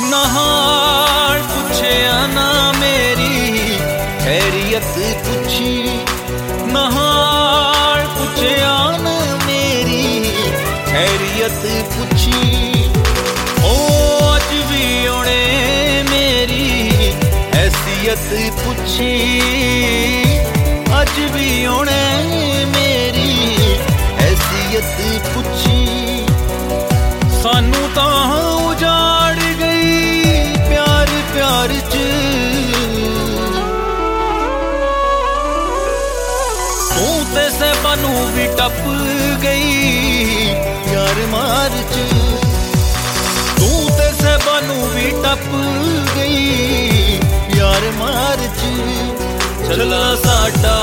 नहाल पुछया ना मेरी खैरियत पुछी, नहाल पुछया ना मेरी खैरियत पुछी। ओ अज भी उन्हें मेरी हैसियत पुछी, अज भी उन्हें मेरी हैसियत पुछी। सानू तां उजाड़ गई प्यार प्यार च, तू ते सहबानू भी टप गई यार मार च, तू ते सहबानू भी टप गई यार मार च। चला साडा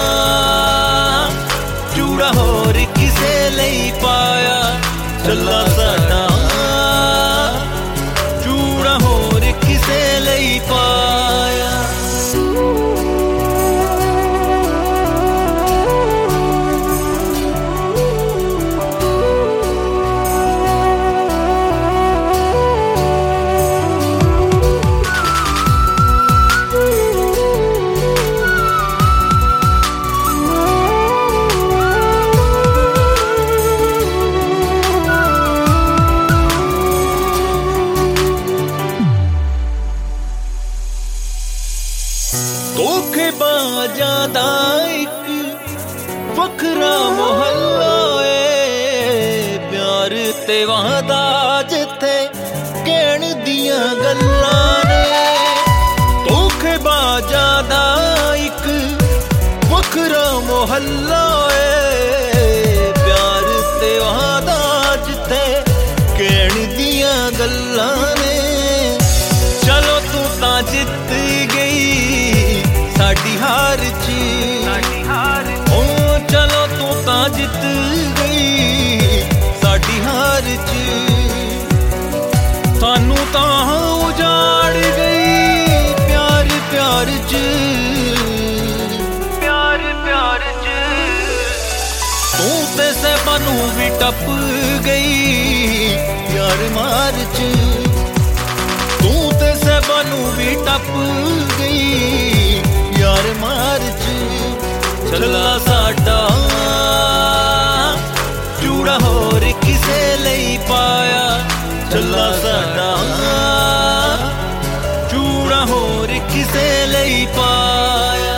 चूड़ा होर किसे लई पाया, चला साडा चूड़ा होर किसे लई पाया। धोखेबाजां दा इक वखरा मोहल्ला ए, प्यार ते वादा जिथे कहण दियां गल्लां ने। धोखेबाजां दा इक वखरा मोहल्ला ए, प्यार ते वादा जिथे कहण दियां गल्लां ने। चलो तू तां जित गई साडी हार च, ओ चलो तू तां जित गई साडी हार च। सानू तां उजाड़ गई प्यार प्यार च, प्यार प्यार च। तू ते सहबानू भी टप गई यार मार च, तू ते सहबानू भी टप गई यार मार च। चला साडा चूड़ा होर किसे लई पाया, चला साडा चूड़ा होर किसे लई पाया।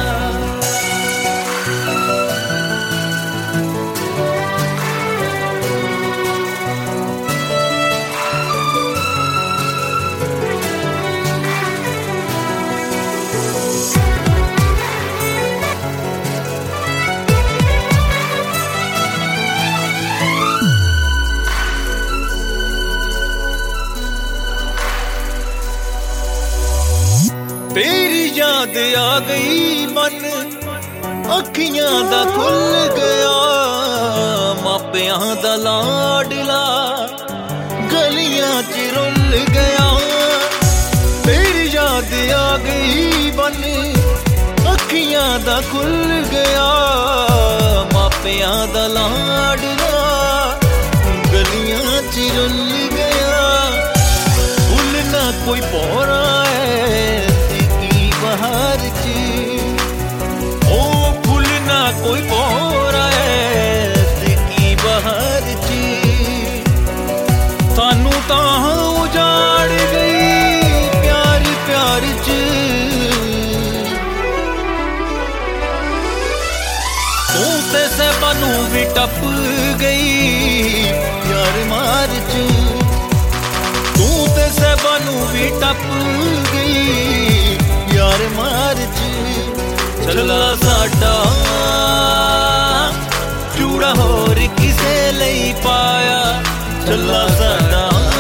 तेरी याद आ गई मन अखियां दा खुल गया, मापियां दा लाडला गलियां च रुल गया। तेरी याद आ गई मन अखियां दा खुल गया, मापियां दा लाडला गलियां च रुल गया। फुल ना कोई पौरा है बहार च, ओ फुल ना कोई पौरा है की बहार च। सानू तां उजाड़ गई प्यार प्यार च, तू ते सहबानू भी टप गई यार मार च, तू ते सहबानू भी टप गई यार मार च। चला साडा चूड़ा होर किसे लई पाया, चला साडा